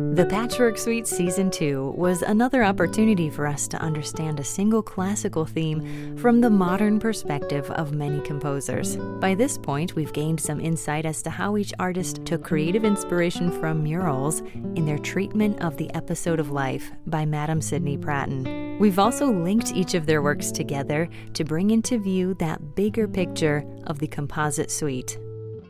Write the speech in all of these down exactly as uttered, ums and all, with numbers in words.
The Patchwork Suite Season two was another opportunity for us to understand a single classical theme from the modern perspective of many composers. By this point, we've gained some insight as to how each artist took creative inspiration from murals in their treatment of the episode of life by Madame Sidney Pratten. We've also linked each of their works together to bring into view that bigger picture of the composite suite.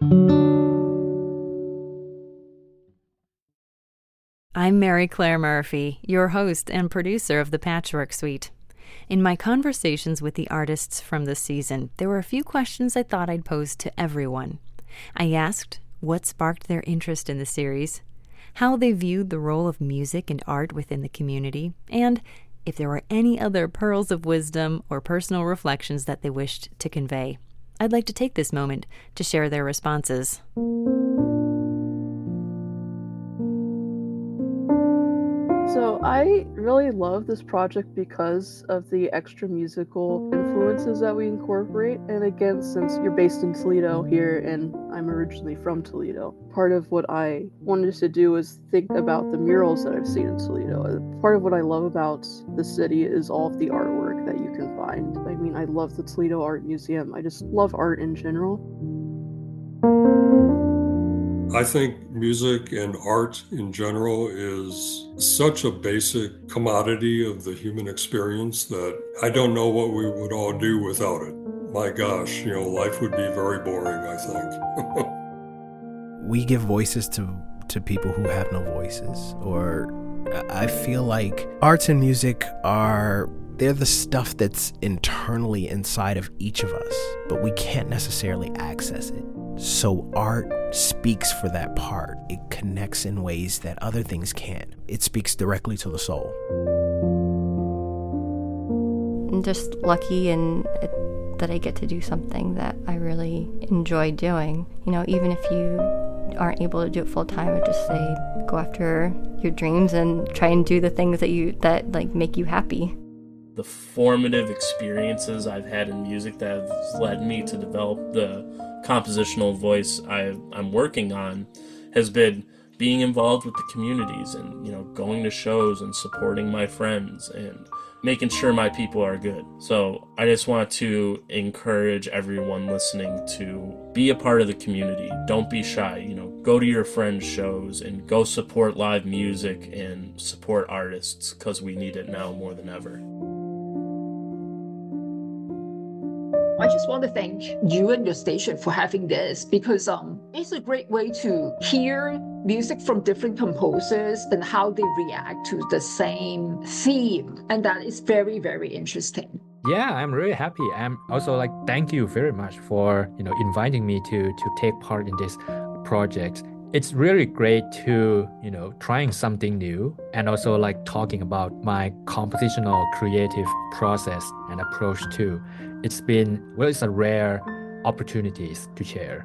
I'm Mary Claire Murphy, your host and producer of the Patchwork Suite. In my conversations with the artists from this season, there were a few questions I thought I'd pose to everyone. I asked what sparked their interest in the series, how they viewed the role of music and art within the community, and if there were any other pearls of wisdom or personal reflections that they wished to convey. I'd like to take this moment to share their responses. So I really love this project because of the extra musical influences that we incorporate. And again, since you're based in Toledo here and I'm originally from Toledo, part of what I wanted to do is think about the murals that I've seen in Toledo. Part of what I love about the city is all of the artwork that you can find. I mean, I love the Toledo Art Museum. I just love art in general. I think music and art in general is such a basic commodity of the human experience that I don't know what we would all do without it. My gosh, you know, life would be very boring, I think. We give voices to, to people who have no voices, or I feel like arts and music are, they're the stuff that's internally inside of each of us, but we can't necessarily access it. So art speaks for that part. It connects in ways that other things can't. It speaks directly to the soul. I'm just lucky and that I get to do something that I really enjoy doing. You know, even if you aren't able to do it full time, I just say go after your dreams and try and do the things that you that like make you happy. The formative experiences I've had in music that have led me to develop the compositional voice I, I'm working on has been being involved with the communities and, you know, going to shows and supporting my friends and making sure my people are good. So I just want to encourage everyone listening to be a part of the community. Don't be shy, you know, go to your friends' shows and go support live music and support artists because we need it now more than ever. I just want to thank you and your station for having this because um, it's a great way to hear music from different composers and how they react to the same theme. And that is very, very interesting. Yeah, I'm really happy. I'm also like, thank you very much for, you know, inviting me to, to take part in this project. It's really great to, you know, trying something new and also like talking about my compositional creative process and approach too. It's been, well, it's a rare opportunities to share.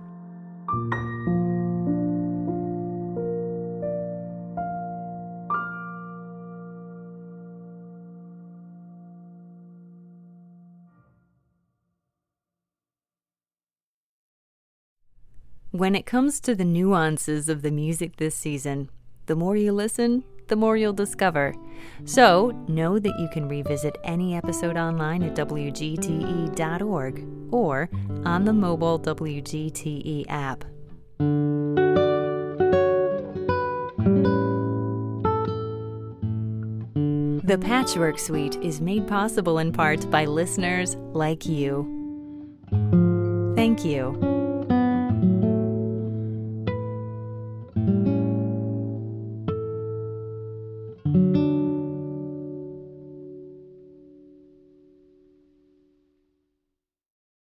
When it comes to the nuances of the music this season, the more you listen, the more you'll discover. So, know that you can revisit any episode online at W G T E dot org or on the mobile W G T E app. The Patchwork Suite is made possible in part by listeners like you. Thank you.